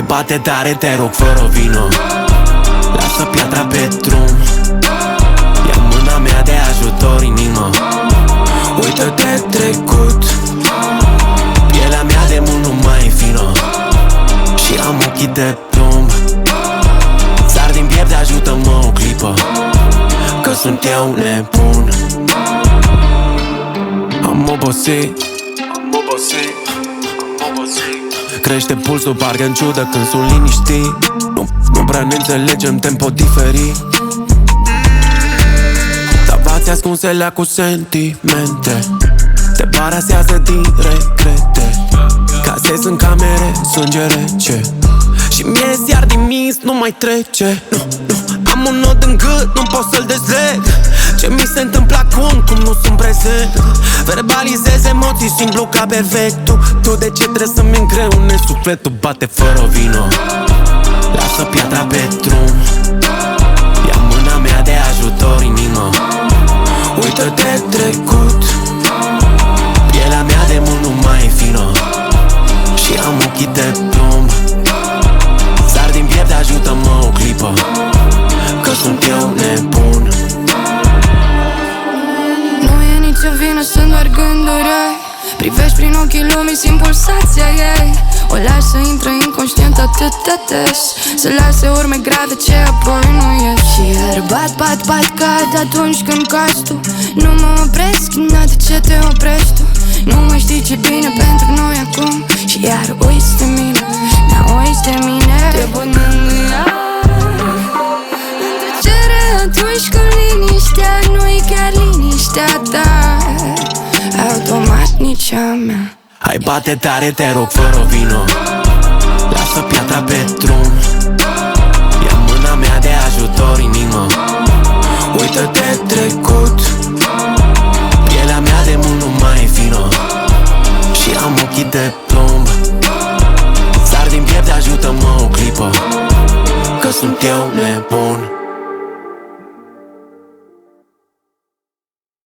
bate tare, te rog, fără vină. Lasă piatra pe drum. Ia mâna mea de ajutor, inimă. Uită-te trecut. Pielea mea de mult nu mai e fină și am ochii de plumb. Sar din piept, ajută-mă o clipă, că sunt eu nebun. Am obosit. Crește pulsul, parcă în ciudă când sunt liniștit. Nu prea ne înțelegem, tempo diferit. Tavați ascunselea cu sentimente. Te parasează din regrete. Casez în camere, sânge rece. Și mie iar din minți nu mai trece. Nu, am un nod în gât, nu pot să-l dezleg. Ce mi se întâmplă acum, cum nu sunt prezent. Verbalizez emoții simplu ca perfectul. Tu de ce trebuie să-mi îngreunezi sufletul? Bate fără vină. Lasă piatra pe drum. Ia mâna mea de ajutor, inimă. Uită-te trecut. Pielea mea de mult nu mai e fină și am ochii de plumb. Sar din piept, ajută-mă o clipă, că sunt eu nebun. Nu e nicio vină, sunt doar gânduri. Privești prin ochii lumii, simt pulsația ei. O lași să intre inconștient atât de des, să lase urme grave ce apoi nu ies. Și iar bat, cad atunci când cazi tu. Nu mă opresc, n-a de ce te oprești tu. Nu mai știi ce bine pentru noi acum. Și iar uiți de mine, da, uiți de mine. Te pot mângâia în tăcere atunci când liniștea nu-i chiar liniștea ta. Automat nici a mea. Hai bate tare, te rog, fără vină. Lasă piatra pe drum. Ia mâna mea de ajutor, inimă. Uită-te trecut. Pielea mea de mult nu mai e fină și am ochii de plumb. Sar din piept, ajută-mă o clipă, că sunt eu nebun.